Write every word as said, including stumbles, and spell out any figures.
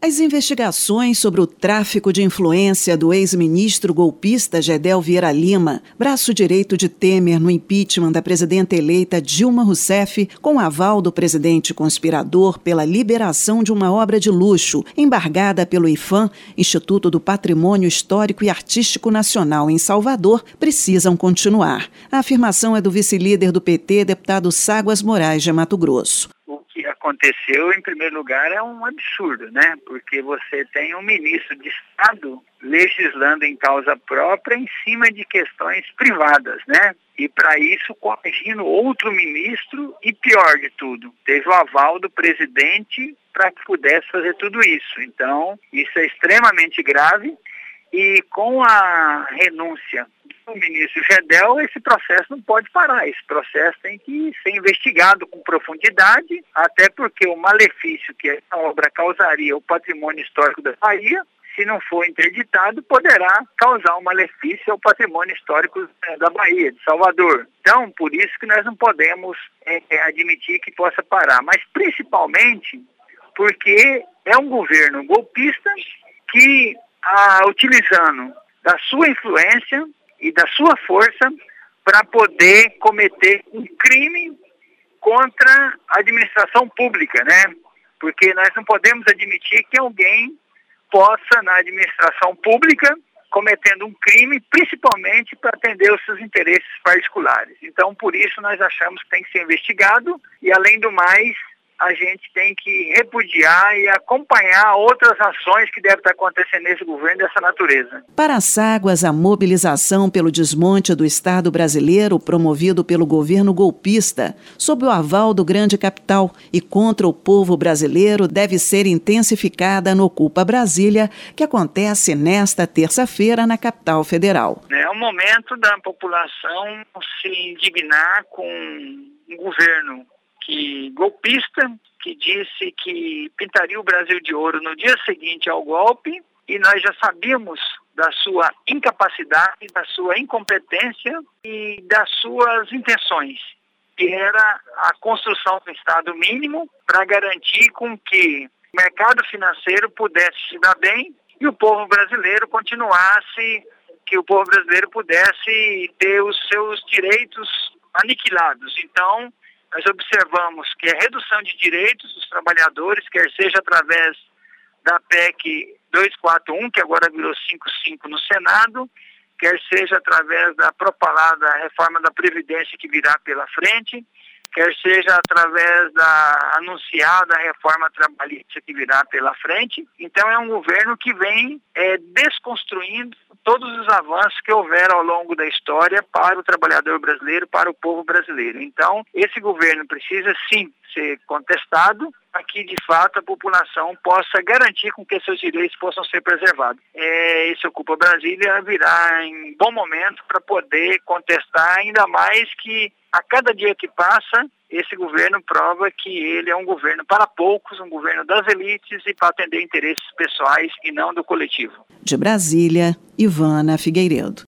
As investigações sobre o tráfico de influência do ex-ministro golpista Gedel Vieira Lima, braço direito de Temer no impeachment da presidenta eleita Dilma Rousseff, com aval do presidente conspirador pela liberação de uma obra de luxo, embargada pelo IPHAN, Instituto do Patrimônio Histórico e Artístico Nacional em Salvador, precisam continuar. A afirmação é do vice-líder do P T, deputado Ságuas Moraes de Mato Grosso. O que aconteceu, em primeiro lugar, é um absurdo, né? Porque você tem um ministro de Estado legislando em causa própria em cima de questões privadas, né? E para isso corrigindo outro ministro e, pior de tudo, teve o aval do presidente para que pudesse fazer tudo isso. Então, isso é extremamente grave e com a renúncia do ministro Gedel, esse processo não pode parar. Esse processo tem que ser investigado com profundidade, até porque o malefício que essa obra causaria ao patrimônio histórico da Bahia, se não for interditado, poderá causar um malefício ao patrimônio histórico da Bahia, de Salvador. Então, por isso que nós não podemos é, admitir que possa parar, mas principalmente porque é um governo golpista que, ah, utilizando da sua influência e da sua força para poder cometer um crime contra a administração pública, né? Porque nós não podemos admitir que alguém possa, na administração pública, cometendo um crime, principalmente para atender os seus interesses particulares. Então, por isso, nós achamos que tem que ser investigado e, além do mais, a gente tem que repudiar e acompanhar outras ações que devem estar acontecendo nesse governo dessa natureza. Para Ságuas, a mobilização pelo desmonte do Estado brasileiro, promovido pelo governo golpista, sob o aval do grande capital e contra o povo brasileiro, deve ser intensificada no Ocupa Brasília, que acontece nesta terça-feira na capital federal. É o momento da população se indignar com um governo que golpista, que disse que pintaria o Brasil de ouro no dia seguinte ao golpe, e nós já sabíamos da sua incapacidade, da sua incompetência e das suas intenções, que era a construção do Estado mínimo para garantir com que o mercado financeiro pudesse se dar bem e o povo brasileiro continuasse, que o povo brasileiro pudesse ter os seus direitos aniquilados. Então, nós observamos que a redução de direitos dos trabalhadores, quer seja através da P E C duzentos e quarenta e um, que agora virou cinquenta e cinco no Senado, quer seja através da propalada reforma da Previdência que virá pela frente, quer seja através da anunciada reforma trabalhista que virá pela frente. Então é um governo que vem é, desconstruindo todos os avanços que houveram ao longo da história para o trabalhador brasileiro, para o povo brasileiro. Então, esse governo precisa sim ser contestado para que, de fato, a população possa garantir com que seus direitos possam ser preservados. É, esse Ocupa Brasília virá em bom momento para poder contestar, ainda mais que a cada dia que passa, esse governo prova que ele é um governo para poucos, um governo das elites e para atender interesses pessoais e não do coletivo. De Brasília, Ivana Figueiredo.